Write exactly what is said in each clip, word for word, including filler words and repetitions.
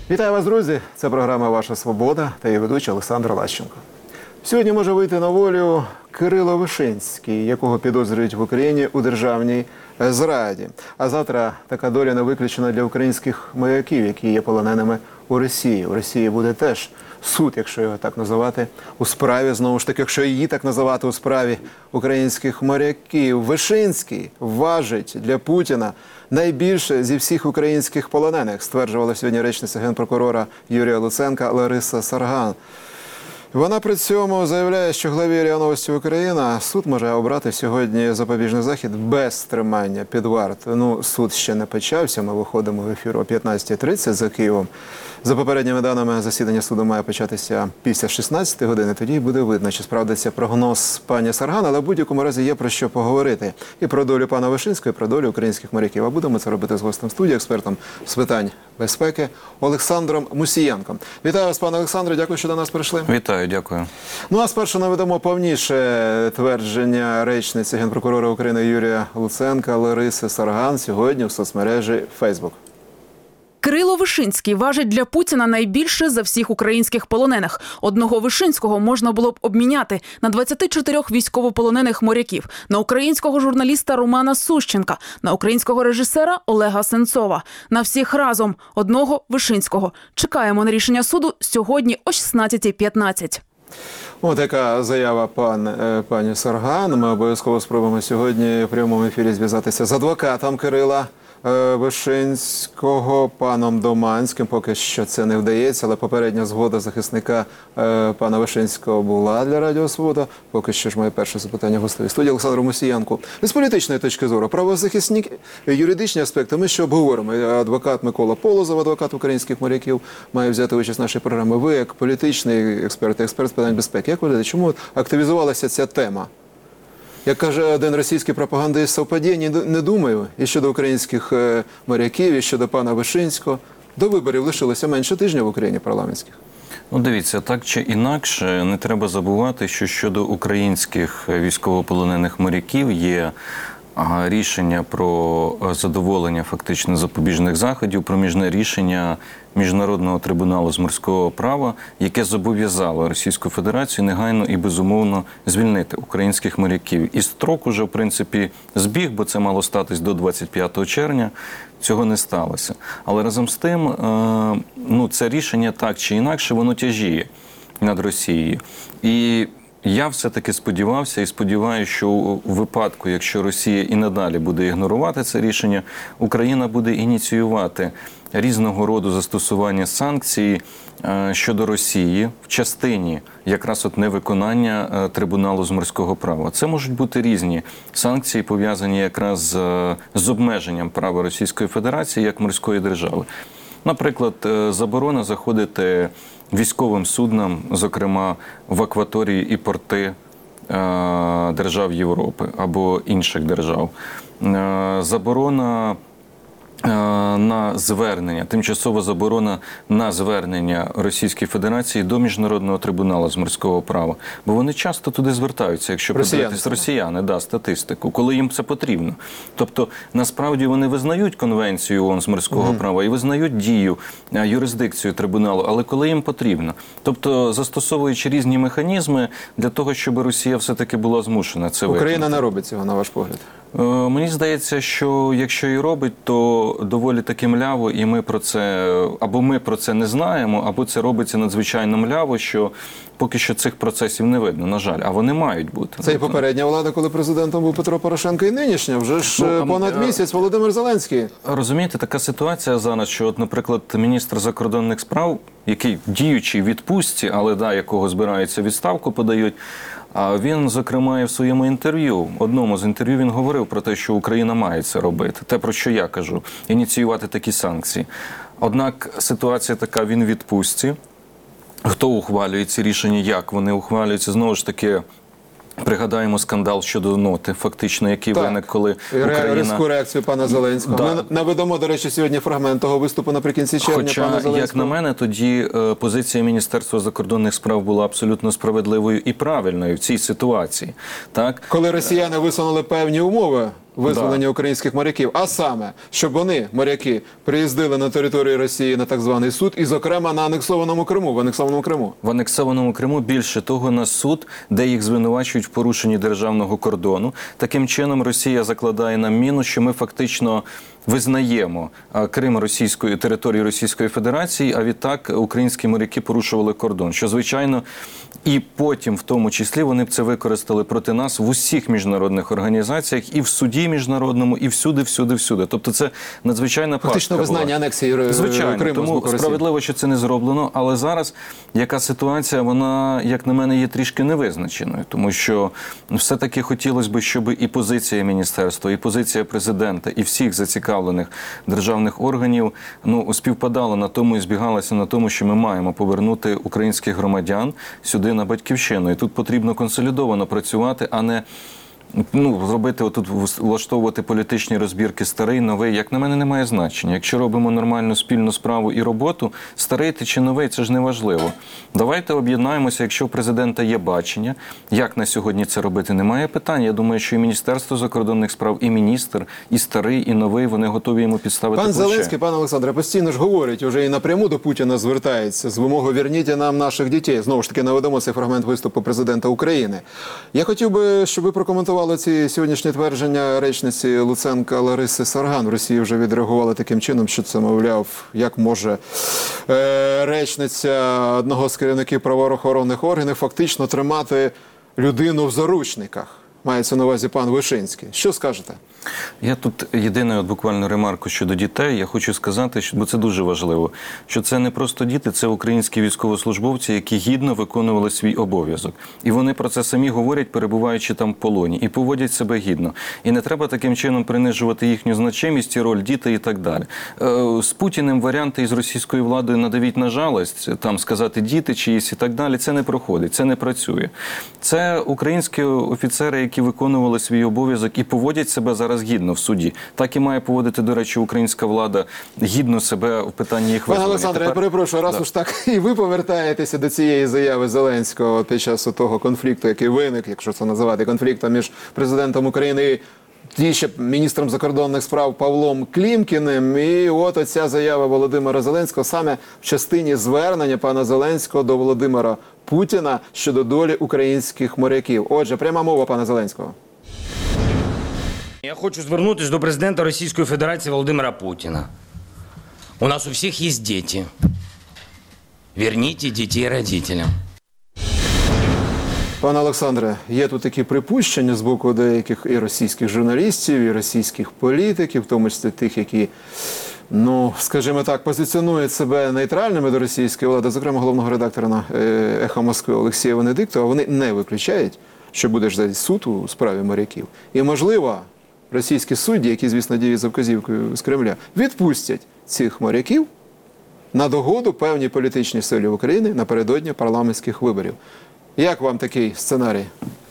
Вітаю вас, друзі! Це програма «Ваша свобода» та її ведучий Олександр Лащенко. Сьогодні може вийти на волю Кирило Вишинський, якого підозрюють в Україні у державній зраді. А завтра така доля не виключена для українських моряків, які є полоненими у Росії. У Росії буде теж суд, якщо його так називати, у справі, знову ж таки, якщо її так називати, у справі українських моряків. Вишинський важить для Путіна найбільше зі всіх українських полонених, стверджувала сьогодні речниця генпрокурора Юрія Луценка Лариса Сарган. Вона при цьому заявляє, що главі РІА Новості Україна суд може обрати сьогодні запобіжний захід без тримання під вартою. Ну, суд ще не почався, ми виходимо в ефір о п'ятнадцятій тридцять за Києвом. За попередніми даними, засідання суду має початися після шістнадцятої години, тоді буде видно, чи справдиться прогноз пані Сарган, але в будь-якому разі є про що поговорити. І про долю пана Вишинського, і про долю українських моряків. А будемо це робити з гостем студії, експертом з питань безпеки Олександром Мусієнком. Вітаю вас, пане Олександре, дякую, що до нас прийшли. Вітаю, дякую. Ну а спершу наведемо повніше твердження речниці генпрокурора України Юрія Луценка Лариси Сарган сьогодні в соцмережі Facebook. Кирило Вишинський важить для Путіна найбільше за всіх українських полонених. Одного Вишинського можна було б обміняти на двадцять чотири військовополонених моряків, на українського журналіста Романа Сущенка, на українського режисера Олега Сенцова. На всіх разом одного Вишинського. Чекаємо на рішення суду сьогодні о шістнадцятій п'ятнадцять. Ось така заява пан, пані Сарган. Ми обов'язково спробуємо сьогодні в прямому ефірі зв'язатися з адвокатом Кирила Вишинського, паном Доманським. Поки що це не вдається, але попередня згода захисника е, пана Вишинського була для Радіо Свобода. Поки що ж моє перше запитання гостеві студії Олександру Мусієнку. З політичної точки зору, правозахисні, юридичні аспекти, ми що обговоримо? Адвокат Микола Полозов, адвокат українських моряків, має взяти участь в нашій програмі. Ви, як політичний експерт, експерт з питань безпеки, як ви вважаєте, чому активізувалася ця тема? Як каже один російський пропагандист, совпадіння не думаю, і щодо українських моряків, і щодо пана Вишинського. До виборів лишилося менше тижня в Україні парламентських. Ну, дивіться, так чи інакше, не треба забувати, що щодо українських військовополонених моряків є рішення про задоволення фактично запобіжних заходів, проміжне рішення Міжнародного трибуналу з морського права, яке зобов'язало Російську Федерацію негайно і безумовно звільнити українських моряків. І строк уже, в принципі, збіг, бо це мало статись до двадцять п'ятого червня, цього не сталося. Але разом з тим, ну, це рішення так чи інакше, воно тяжіє над Росією. І я все-таки сподівався і сподіваюся, що у випадку, якщо Росія і надалі буде ігнорувати це рішення, Україна буде ініціювати різного роду застосування санкцій щодо Росії в частині якраз от невиконання трибуналу з морського права. Це можуть бути різні санкції, пов'язані якраз з, з обмеженням права Російської Федерації як морської держави. Наприклад, заборона заходити військовим суднам, зокрема в акваторії і порти е, держав Європи або інших держав. Е, заборона на звернення, тимчасова заборона на звернення Російської Федерації до Міжнародного трибуналу з морського права. Бо вони часто туди звертаються, якщо подивитись, росіяни, да, статистику, коли їм це потрібно. Тобто, насправді вони визнають Конвенцію ООН з морського mm. права і визнають дію, юрисдикцію трибуналу, але коли їм потрібно. Тобто, застосовуючи різні механізми для того, щоб Росія все-таки була змушена це виконати. Україна не робить цього, на ваш погляд? Мені здається, що якщо і робить, то доволі таки мляво, і ми про це, або ми про це не знаємо, або це робиться надзвичайно мляво, що поки що цих процесів не видно, на жаль, а вони мають бути. Це і попередня влада, коли президентом був Петро Порошенко, і нинішня, вже ж ну, понад місяць Володимир Зеленський. Розумієте, така ситуація зараз, що, от, наприклад, міністр закордонних справ, який діючий в відпустці, але да, якого збираються відставку подають, а він, зокрема, і в своєму інтерв'ю, одному з інтерв'ю він говорив про те, що Україна має це робити. Те, про що я кажу, ініціювати такі санкції. Однак ситуація така, він в відпустці. Хто ухвалює ці рішення, як вони ухвалюються, знову ж таки, пригадаємо скандал щодо ноти, фактично, який так. виник, коли Україна... Різку реакцію пана Зеленського. Да. Ми наведемо, до речі, сьогодні фрагмент того виступу наприкінці червня Хоча, пана Зеленського. як на мене, тоді е, позиція Міністерства закордонних справ була абсолютно справедливою і правильною в цій ситуації. Так? Коли росіяни висунули певні умови визволення українських моряків, а саме, щоб вони, моряки, приїздили на територію Росії на так званий суд, і, зокрема, на анексованому Криму, в анексованому Криму. В анексованому Криму більше того на суд, де їх звинувачують в порушенні державного кордону. Таким чином Росія закладає нам міну, що ми фактично визнаємо а, Крим російською територією Російської Федерації, а відтак українські моряки порушували кордон. Що, звичайно, і потім, в тому числі, вони б це використали проти нас в усіх міжнародних організаціях, і в суді міжнародному, і всюди, всюди, всюди. Тобто це надзвичайна фактично пастка визнання була. анексії Р- Звичайно, Криму з тому боку Росії. справедливо, що це не зроблено, але зараз яка ситуація, вона, як на мене, є трішки невизначеною, тому що все-таки хотілося б, щоб і позиція міністерства, і позиція президента, і всіх зацікавлених державних органів ну, співпадала на тому і збігалася на тому, що ми маємо повернути українських громадян сюди на батьківщину. І тут потрібно консолідовано працювати, а не ну, зробити отут, влаштовувати політичні розбірки старий, новий. Як на мене, не має значення. Якщо робимо нормальну спільну справу і роботу, старий ти чи новий, це ж не важливо. Давайте об'єднаємося, якщо у президента є бачення, як на сьогодні це робити, немає питань. Я думаю, що і Міністерство закордонних справ, і міністр, і старий, і новий, вони готові йому підставити Пан плече. Зеленський, пан Олександре, постійно ж говорить, уже і напряму до Путіна звертається з вимогою «верніть нам наших дітей». Знову ж таки, наведемо цей фрагмент виступу президента України. Я хотів би, щоб ви прокоментували ці сьогоднішні твердження речниці Луценка Лариси Сарган. В Росії вже відреагували таким чином, що це, мовляв, як може е, речниця одного з керівників правоохоронних органів фактично тримати людину в заручниках. Мається на увазі пан Вишинський. Що скажете? Я тут єдине от буквально ремарку щодо дітей. Я хочу сказати, що, бо це дуже важливо, що це не просто діти, це українські військовослужбовці, які гідно виконували свій обов'язок. І вони про це самі говорять, перебуваючи там в полоні, і поводять себе гідно. І не треба таким чином принижувати їхню значимість і роль діти і так далі. Е, з Путіним варіанти із російською владою надавіть на жалость, там сказати діти чиїсь і так далі, це не проходить, це не працює. Це українські офіцери, які виконували свій обов'язок і поводять себе зараз гідно в суді. Так і має поводити, до речі, українська влада гідно себе в питанні їх Пане визволення. Олександре, Тепер... я перепрошую, раз Да. уж так і ви повертаєтеся до цієї заяви Зеленського під час того конфлікту, який виник, якщо це називати конфліктом між президентом України і тоді ще міністром закордонних справ Павлом Клімкіним. І от оця заява Володимира Зеленського саме в частині звернення пана Зеленського до Володимира Путіна щодо долі українських моряків. Отже, пряма мова пана Зеленського. Я хочу звернутися до президента Російської Федерації Володимира Путіна. У нас у всіх є діти. Верніть дітей родителям. Пане Олександре, є тут такі припущення з боку деяких і російських журналістів, і російських політиків, в тому числі тих, які, ну, скажімо так, позиціонують себе нейтральними до російської влади, зокрема головного редактора на «Ехо Москви» Олексія Венедиктова, вони не виключають, що буде ж суд у справі моряків. І, можливо, російські судді, які, звісно, діють за вказівкою з Кремля, відпустять цих моряків на догоду певній політичній силі України напередодні парламентських виборів. Як вам такий сценарій?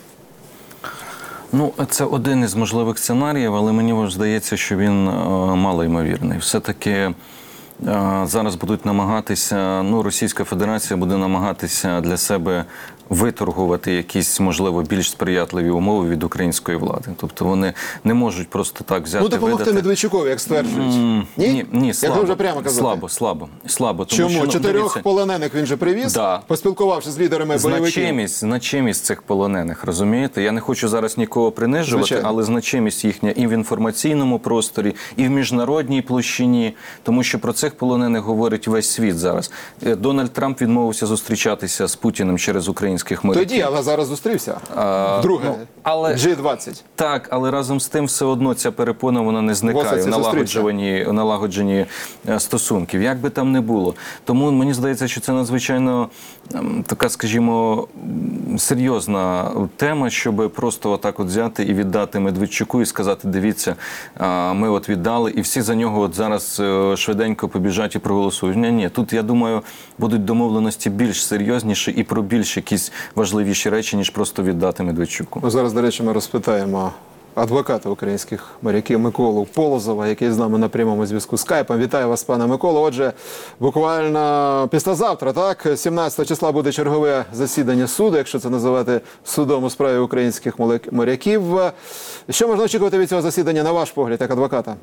Ну, це один із можливих сценаріїв, але мені здається, що він е, малоймовірний. Все-таки е, зараз будуть намагатися, ну, Російська Федерація буде намагатися для себе виторгувати якісь, можливо, більш сприятливі умови від української влади. Тобто вони не можуть просто так взяти, Ну, допомогти видати... Медведчукові, як стверджують. М, Ні? Ні, ні, слабо. Як ви вже прямо казали? Слабо, слабо, слабо. Тому Чому? що, ну, Чотирьох дивіться, полонених він же привіз, Да. поспілкувавшись з лідерами бойовиків. Значимість, значимість цих полонених, розумієте? Я не хочу зараз нікого принижувати, Звичайно. але значимість їхня і в інформаційному просторі, і в міжнародній площині, тому що про цих полонених говорить весь світ зараз. Е, Дональд Трамп відмовився зустрічатися з Путіним через українських моряків. Тоді, але зараз зустрівся. А, Друге, ну, але- джі двадцять. Так, але разом з тим все одно ця перепона вона не зникає Восаці в налагодженні, в налагодженні е, стосунків, як би там не було. Тому мені здається, що це надзвичайно ем, така, скажімо, м, серйозна тема, щоб просто отак от взяти і віддати Медведчуку і сказати, дивіться, а, ми от віддали, і всі за нього от зараз е, швиденько побіжать і проголосують. Ні, ні, тут, я думаю, будуть домовленості більш серйозніші і про більш якісь важливіші речі, ніж просто віддати Медведчуку. Ну, зараз, до речі, ми розпитаємо адвоката українських моряків Миколу Полозова, який з нами на прямому зв'язку скайпом. Вітаю вас, пане Миколо. Отже, буквально післязавтра, так, сімнадцятого числа буде чергове засідання суду, якщо це називати судом у справі українських моряків. Що можна очікувати від цього засідання, на ваш погляд, як адвоката?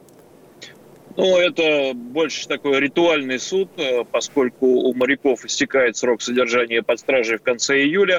Ну, это больше такой ритуальный суд, поскольку у моряков истекает срок содержания под стражей в конце июля.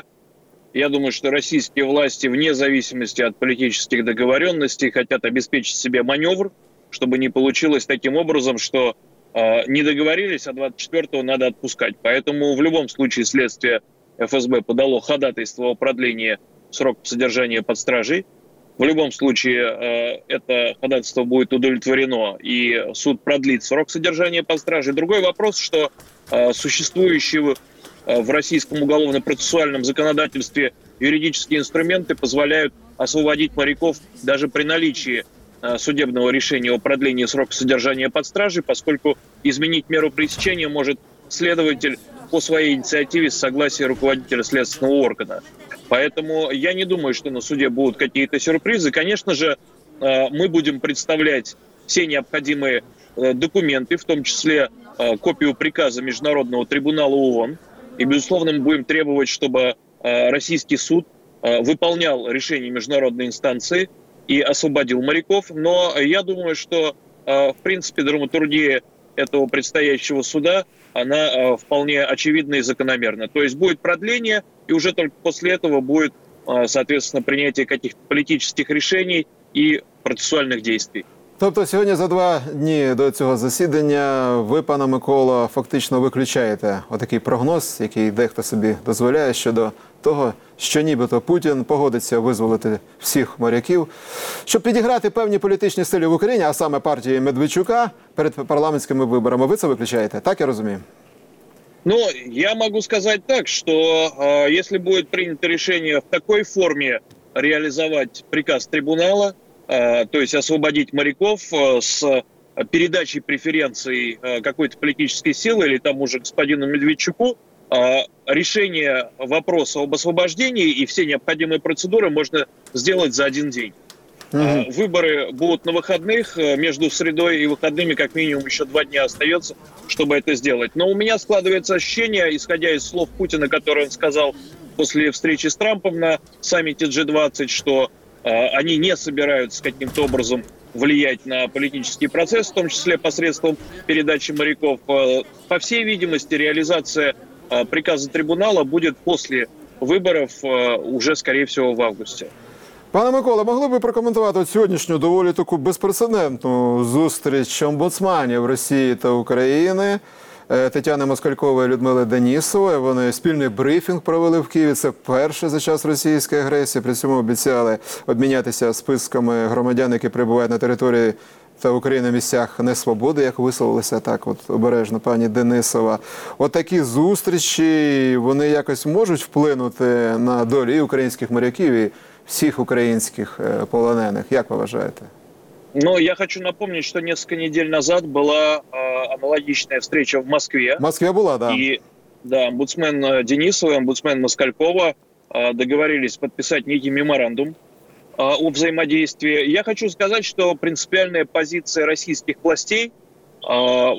Я думаю, что российские власти, вне зависимости от политических договоренностей, хотят обеспечить себе маневр, чтобы не получилось таким образом, что э, не договорились, а двадцать четвёртого надо отпускать. Поэтому в любом случае следствие эф эс бэ подало ходатайство о продлении срока содержания под стражей. В любом случае э, это ходатайство будет удовлетворено, и суд продлит срок содержания под стражей. Другой вопрос, что э, существующие в российском уголовно-процессуальном законодательстве юридические инструменты позволяют освободить моряков даже при наличии э, судебного решения о продлении срока содержания под стражей, поскольку изменить меру пресечения может следователь по своей инициативе с согласия руководителя следственного органа. Поэтому я не думаю, что на суде будут какие-то сюрпризы. Конечно же, мы будем представлять все необходимые документы, в том числе копию приказа Международного трибунала ООН. И, безусловно, мы будем требовать, чтобы российский суд выполнял решение международной инстанции и освободил моряков. Но я думаю, что, в принципе, драматургия этого предстоящего суда, она вполне очевидна и закономерна. То есть будет продление, и уже только после этого будет, соответственно, принятие каких-то политических решений и процессуальных действий. Тобто сьогодні за два дні до цього засідання ви, пане Микола, фактично виключаєте отакий прогноз, який дехто собі дозволяє щодо того, що нібито Путін погодиться визволити всіх моряків, щоб підіграти певні політичні сили в Україні, а саме партії Медведчука, перед парламентськими виборами. Ви це виключаєте, так я розумію? Ну, я могу сказать так, что э, если будет принято решение в такой форме реализовать приказ трибунала, э, то есть освободить моряков э, с передачей преференций э, какой-то политической силы или тому же господину Медведчуку, э, решение вопроса об освобождении и все необходимые процедуры можно сделать за один день. Mm-hmm. Выборы будут на выходных, между средой и выходными как минимум еще два дня остается, чтобы это сделать. Но у меня складывается ощущение, исходя из слов Путина, которые он сказал после встречи с Трампом на саммите джи двадцать, что э, они не собираются каким-то образом влиять на политический процесс, в том числе посредством передачи моряков. Э, по всей видимости, реализация э, приказа трибунала будет после выборов, э, уже, скорее всего, в августе. Пане Микола, могли б ви прокоментувати от сьогоднішню доволі таку безпрецедентну зустріч омбудсманів Росії та України, Тетяни Москалькової і Людмили Денісової? Вони спільний брифінг провели в Києві. Це вперше за час російської агресії. При цьому обіцяли обмінятися списками громадян, які перебувають на території та в Україні місцях несвободи, як висловилися так от обережно пані Денисова. От такі зустрічі, вони якось можуть вплинути на долю і українських моряків, і всіх українських полонених. Як ви вважаєте? Ну, я хочу напомнить, что несколько недель назад была э, аналогичная встреча в Москве. В Москве была, да. И да, омбудсмен Денисова и омбудсмен Москалькова э, договорились подписать некий меморандум э, о взаимодействии. Я хочу сказать, что принципиальная позиция российских властей э,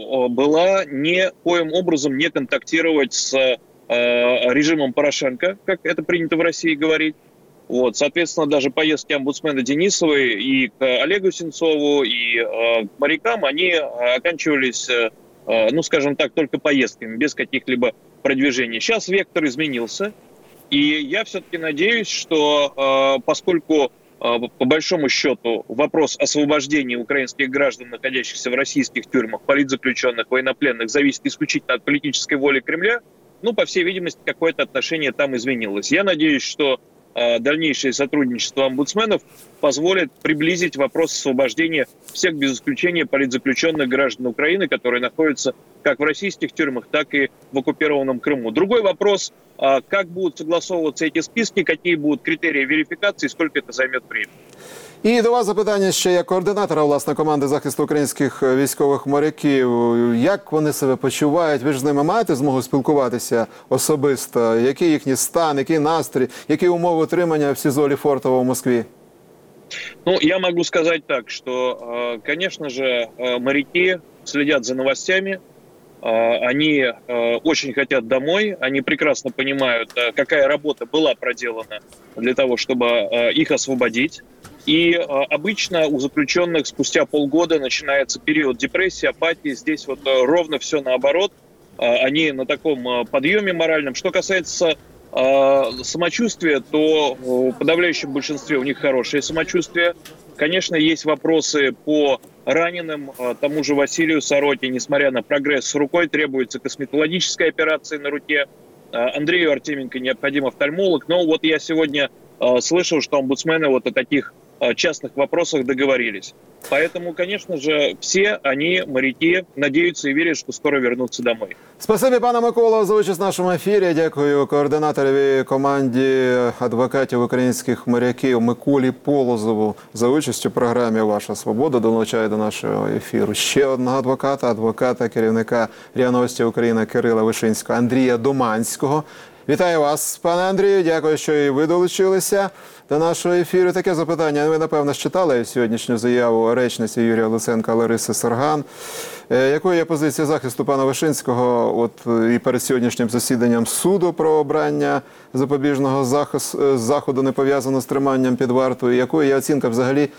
была никоим образом не контактировать с э, режимом Порошенко, как это принято в России говорить. Вот, соответственно, даже поездки омбудсмена Денисовой и к Олегу Сенцову, и э, к морякам, они оканчивались, э, ну, скажем так, только поездками, без каких-либо продвижений. Сейчас вектор изменился, и я все-таки надеюсь, что э, поскольку, э, по большому счету, вопрос освобождения украинских граждан, находящихся в российских тюрьмах, политзаключенных, военнопленных, зависит исключительно от политической воли Кремля, ну, по всей видимости, какое-то отношение там изменилось. Я надеюсь, что дальнейшее сотрудничество омбудсменов позволит приблизить вопрос освобождения всех без исключения политзаключенных граждан Украины, которые находятся как в российских тюрьмах, так и в оккупированном Крыму. Другой вопрос, как будут согласовываться эти списки, какие будут критерии верификации, сколько это займет времени. І до вас запитання ще як координатора, власне, команди захисту українських військових моряків. Як вони себе почувають? Ви ж з ними маєте змогу спілкуватися особисто? Який їхній стан, який настрій, які умови утримання в СІЗО Лефортово в Москві? Ну, я могу сказать так, что, конечно же, моряки следят за новостями, они очень хотят домой, они прекрасно понимают, какая работа была проделана для того, чтобы их освободить. И обычно у заключенных спустя полгода начинается период депрессии, апатии. Здесь вот ровно все наоборот. Они на таком подъеме моральном. Что касается самочувствия, то в подавляющем большинстве у них хорошее самочувствие. Конечно, есть вопросы по раненым. Тому же Василию Сороке, несмотря на прогресс с рукой, требуется косметологическая операция на руке. Андрею Артеменко необходим офтальмолог. Но вот я сегодня слышал, что омбудсмены вот о таких частных вопросах договорились. Поэтому, конечно же, все они, моряки, надеются и верят, что скоро вернутся домой. Спасибі, пане Микола, за участь в нашому ефірі. Дякую координаторові команді адвокатів українських моряків Миколі Полозову за участь у програмі «Ваша свобода». Долучаю до нашого ефіру ще одного адвоката, адвоката, керівника РІА Новості Україна Кирила Вишинського Андрія Доманського. Вітаю вас, пане Андрію. Дякую, що і ви долучилися до нашого ефіру. Таке запитання. Ви, напевно, читали сьогоднішню заяву речниці Юрія Луценка Лариси Сарган. Якою є позиція захисту пана Вишинського от і перед сьогоднішнім засіданням суду про обрання запобіжного захисту, заходу, не пов'язаного з триманням під вартою? Якою є оцінка взагалі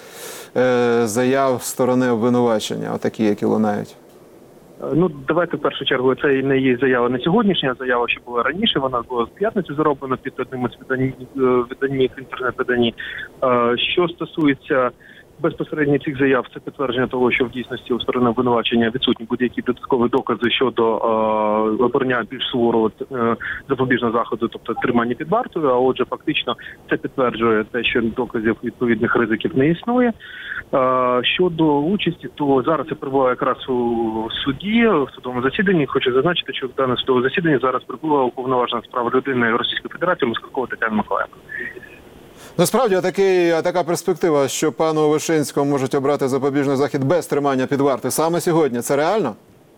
заяв сторони обвинувачення, отакі, які лунають? Ну, давайте в першу чергу, це не є заява не сьогоднішня, заява, що була раніше, вона була в п'ятницю зроблена під одним із виданнів інтернет-видані. Що стосується безпосередньо цих заяв, це підтвердження того, що в дійсності у сторони обвинувачення відсутні будь-які додаткові докази щодо е, обрання більш суворого е, запобіжного заходу, тобто тримання під вартою, а отже, фактично це підтверджує те, що доказів відповідних ризиків не існує. Е, щодо участі, то зараз я перебуваю якраз у суді, в судовому засіданні. Хочу зазначити, що в дане судове засідання зараз прибула уповноважена справа людини Російської Федерації Москалкова Тетяна Миколаївна. Насправді, такий, така перспектива, що пану Вишинському можуть обрати запобіжний захід без тримання під вартою саме сьогодні, це реально?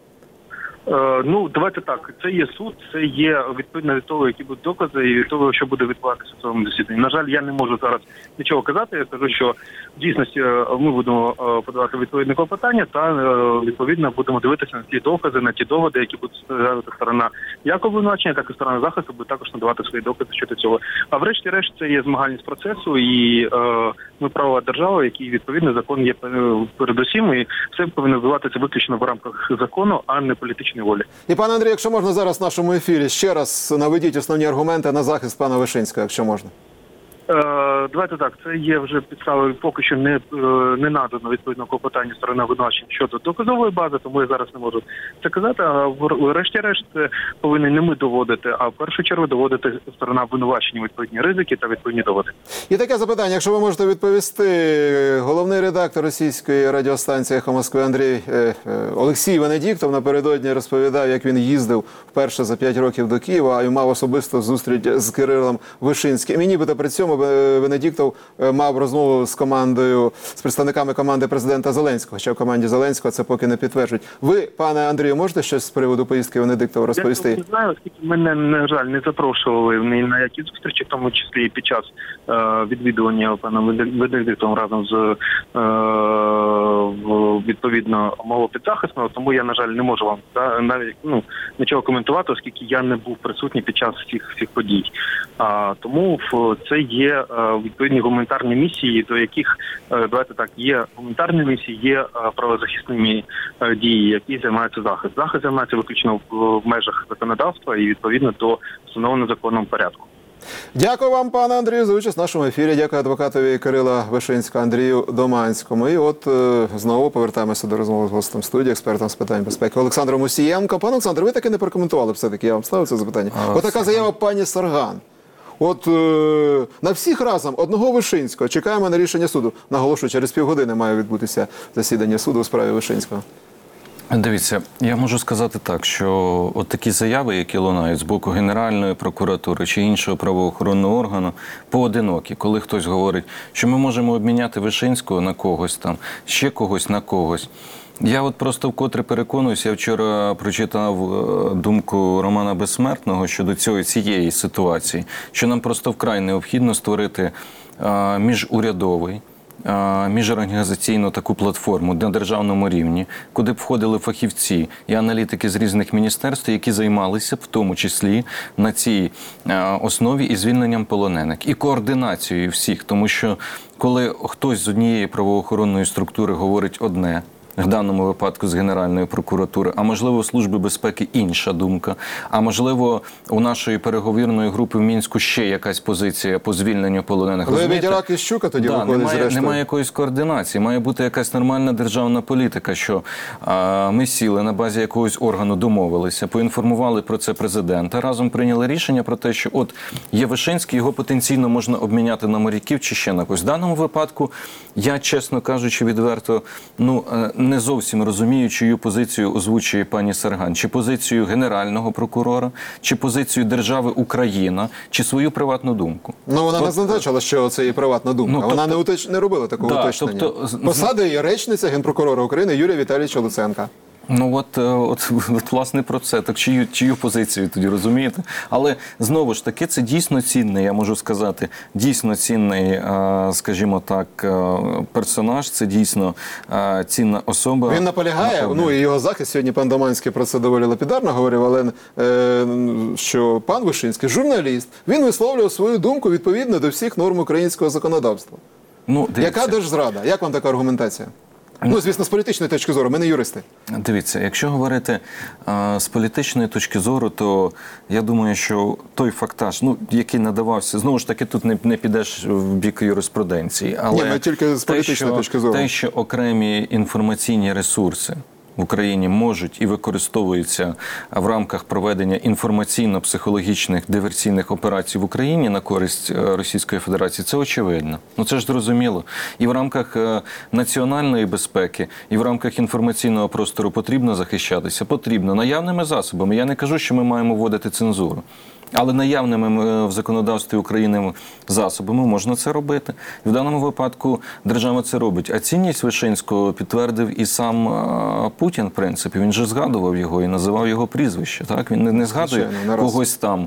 Е, ну, давайте так. Це є суд, це є відповідно від того, які будуть докази, і від того, що буде відбуватися в цьому засіданні. На жаль, я не можу зараз нічого казати. Я кажу, що в дійсності ми будемо подавати відповідне клопотання та відповідно будемо дивитися на ті докази, на ті доводи, які будуть ставити сторона як обвинувачення, так і сторона захисту, буде також надавати свої докази щодо цього. А врешті-решт це є змагальність процесу, і е, ми правова держава, який відповідно закон є передусім, і все повинно відбуватися виключно в рамках закону, а не політичної волі. І, пане Андрій, якщо можна зараз в нашому ефірі, ще раз наведіть основні аргументи на захист пана Вишинського, якщо можна. Давайте так, це є вже підстави, поки що не, не надано відповідно клопотання сторони обвинувачень щодо доказової бази, тому я зараз не можу це казати, а врешті-решт це повинні не ми доводити, а в першу чергу доводити сторона обвинувачення відповідні ризики та відповідні доводи. І таке запитання, якщо ви можете відповісти, головний редактор російської радіостанції «Ехо Москви» Андрій Олексій Венедіктов напередодні розповідав, як він їздив вперше за п'ять років до Києва і мав особисто зустріч з Кирилом Вишинським. І нібито при цьому Венедіктов мав розмову з командою, з представниками команди президента Зеленського, хоча в команді Зеленського це поки не підтверджують. Ви, пане Андрію, можете щось з приводу поїздки Венедіктова розповісти? Я не знаю, оскільки мене, на жаль, не запрошували ні на які зустрічі, в тому числі і під час е, відвідування пана Венедіктова разом з е, відповідно мого підзахисного, тому я, на жаль, не можу вам да, навіть ну, нічого коментувати, оскільки я не був присутній під час всіх цих подій. А, тому це є відповідні гуманітарні місії, до яких, давайте так, є гуманітарні місії, є правозахисні дії, які займаються захист. Захист займається виключно в межах законодавства і відповідно до встановленого законом порядку. Дякую вам, пане Андрію, за участь в нашому ефірі. Дякую адвокатові Кирила Вишинського Андрію Доманському. І от е, знову повертаємося до розмови з гостем студії, експертом з питань безпеки Олександром Мусієнко. Пане Олександр, ви таки не прокоментували все-таки, я вам ставив це запитання. А, от така заява пані Сарган. От е, на всіх разом одного Вишинського чекаємо на рішення суду. Наголошую, через півгодини має відбутися засідання суду у справі Вишинського. Дивіться, я можу сказати так, що от такі заяви, які лунають з боку Генеральної прокуратури чи іншого правоохоронного органу, поодинокі, коли хтось говорить, що ми можемо обміняти Вишинського на когось там, ще когось на когось. Я от просто вкотре переконуюся, я вчора прочитав думку Романа Безсмертного щодо цього, цієї ситуації, що нам просто вкрай необхідно створити а, міжурядовий е, міжорганізаційну таку платформу на державному рівні, куди б входили фахівці і аналітики з різних міністерств, які займалися в тому числі на цій е, основі і звільненням полонених, і координацією всіх, тому що коли хтось з однієї правоохоронної структури говорить одне, в даному випадку з Генеральної прокуратури, а можливо, у Служби безпеки інша думка, а можливо, у нашої переговірної групи в Мінську ще якась позиція по звільненню полонених. Але Відірак і Щука тоді да, виходить немає, зрештою. немає якоїсь координації, має бути якась нормальна державна політика, що а, ми сіли на базі якогось органу, домовилися, поінформували про це президента, разом прийняли рішення про те, що от є Вишинський, його потенційно можна обміняти на моряків чи ще на когось. В даному випадку, я, чесно кажучи, відверто, ну, не зовсім розумію, чию позицію озвучує пані Сарган. Чи позицію Генерального прокурора, чи позицію держави Україна, чи свою приватну думку. Ну, вона От, не зазначила, що це її приватна думка. Ну, вона тобто, не, уточ... не робила такого да, уточнення. тобто, Посада її речниця Генпрокурора України Юрія Віталійовича Луценка. Ну от, от, от власне про це. Так чию, чию позицію тоді, розумієте? Але знову ж таки, це дійсно цінний, я можу сказати, дійсно цінний, скажімо так, персонаж, це дійсно цінна особа. Він наполягає, ну і його захист, сьогодні пан Доманський про це доволі лапідарно говорив, але е, що пан Вишинський, журналіст, він висловлював свою думку відповідно до всіх норм українського законодавства. Ну, яка держзрада? Як вам така аргументація? Ну, звісно, з політичної точки зору, ми не юристи. Дивіться, якщо говорити а, з політичної точки зору, то я думаю, що той фактаж, ну, який надавався, знову ж таки, тут не, не підеш в бік юриспруденції. Але Ні, ми тільки з політичної те, точки що, зору. Те, що окремі інформаційні ресурси в Україні можуть і використовуються в рамках проведення інформаційно-психологічних диверсійних операцій в Україні на користь Російської Федерації, це очевидно. Ну це ж зрозуміло. І в рамках національної безпеки, і в рамках інформаційного простору потрібно захищатися, потрібно наявними засобами. Я не кажу, що ми маємо вводити цензуру. Але наявними в законодавстві України засобами можна це робити. І в даному випадку держава це робить. А цінність Вишинського підтвердив і сам Путін, в принципі. Він же згадував його і називав його прізвище. Так? Він не, не згадує Звичайно, когось там.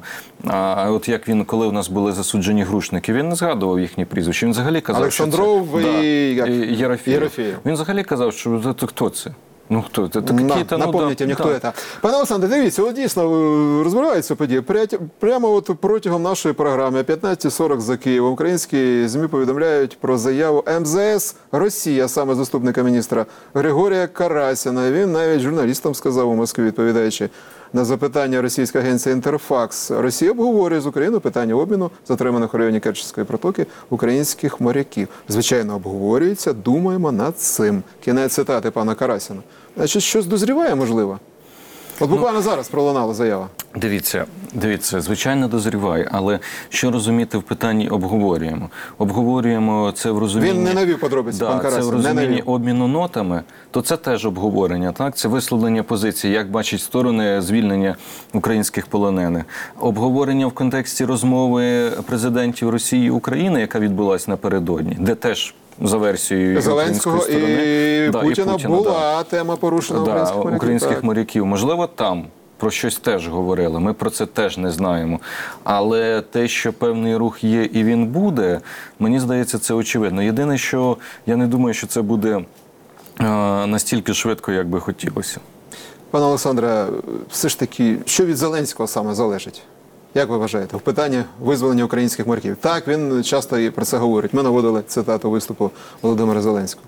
А от як він, коли у нас були засуджені грушники, він не згадував їхні прізвища. Він взагалі казав, Олександров що це... і... Да, як? і Єрофєєв. Єрофєєв. Він взагалі казав, що це хто це? Ну, хто? Це такі, На, та, напомните ну, мені, да, хто да. це. Пане Олександре, дивіться, от дійсно розбираються події. Прямо от протягом нашої програми о п'ятнадцятій сорок за Києвом українські ЗМІ повідомляють про заяву ем зе ес Росія, саме заступника міністра Григорія Карасіна. Він навіть журналістам сказав у Москві, відповідаючи на запитання російської агенції «Інтерфакс». Росія обговорює з Україною питання обміну затриманих у районі Керченської протоки українських моряків. Звичайно, обговорюється, думаємо над цим. Кінець цитати пана Карасіна. Значить, щось дозріває, можливо? От буквально ну, зараз пролунала заява. Дивіться, дивіться, звичайно, дозріває, але що розуміти в питанні обговорюємо? Обговорюємо це в розумінні... Він не навів подробиці, да, пан Карасін, це в розумінні обміну нотами, то це теж обговорення, так? Це висловлення позиції, як бачать сторони звільнення українських полонених. Обговорення в контексті розмови президентів Росії і України, яка відбулася напередодні, де теж за версією Зеленського і, да, Путіна, і Путіна була да. тема порушена да, українських моряків. Українських моряків. Можливо, там про щось теж говорили, ми про це теж не знаємо. Але те, що певний рух є і він буде, мені здається, це очевидно. Єдине, що я не думаю, що це буде е, настільки швидко, як би хотілося. Пане Олександре, все ж таки, що від Зеленського саме залежить? Як ви вважаєте, в питанні визволення українських моряків? Так, він часто і про це говорить. Ми наводили цитату виступу Володимира Зеленського.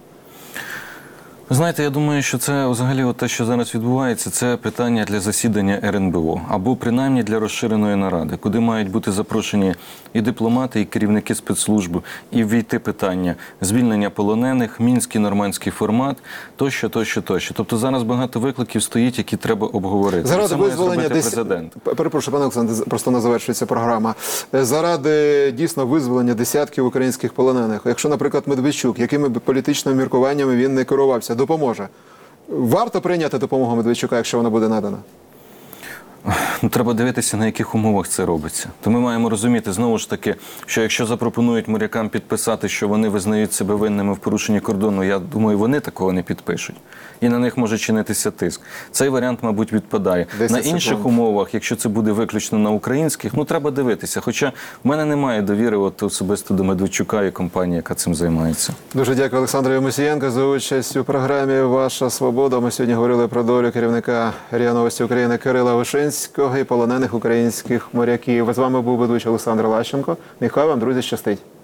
Знаєте, я думаю, що це взагалі от те, що зараз відбувається, це питання для засідання ер ен бе о, або принаймні для розширеної наради, куди мають бути запрошені і дипломати, і керівники спецслужб, і ввійти питання звільнення полонених, мінський нормандський формат, тощо, тощо, тощо. Тобто зараз багато викликів стоїть, які треба обговорити. Заради це має визволення зробити десь... президент. Перепрошую, пане Олександре, просто не завершується програма. Заради дійсно визволення десятків українських полонених, якщо, наприклад, Медведчук, якими б політичними міркуваннями він не керувався, допоможе. Варто прийняти допомогу Медведчука, якщо вона буде надана? Ну, треба дивитися, на яких умовах це робиться. То ми маємо розуміти, знову ж таки, що якщо запропонують морякам підписати, що вони визнають себе винними в порушенні кордону, я думаю, вони такого не підпишуть. І на них може чинитися тиск. Цей варіант, мабуть, відпадає. На інших секунд. умовах, якщо це буде виключно на українських, ну, треба дивитися. Хоча в мене немає довіри от, особисто до Медведчука і компанії, яка цим займається. Дуже дякую Олександру Мусієнко за участь у програмі «Ваша свобода». Ми сьогодні говорили про долю керівника РІА Новості України Кирила Вишинського і полонених українських моряків. З вами був ведучий Олександр Лащенко. Нехай вам, друзі, щастить.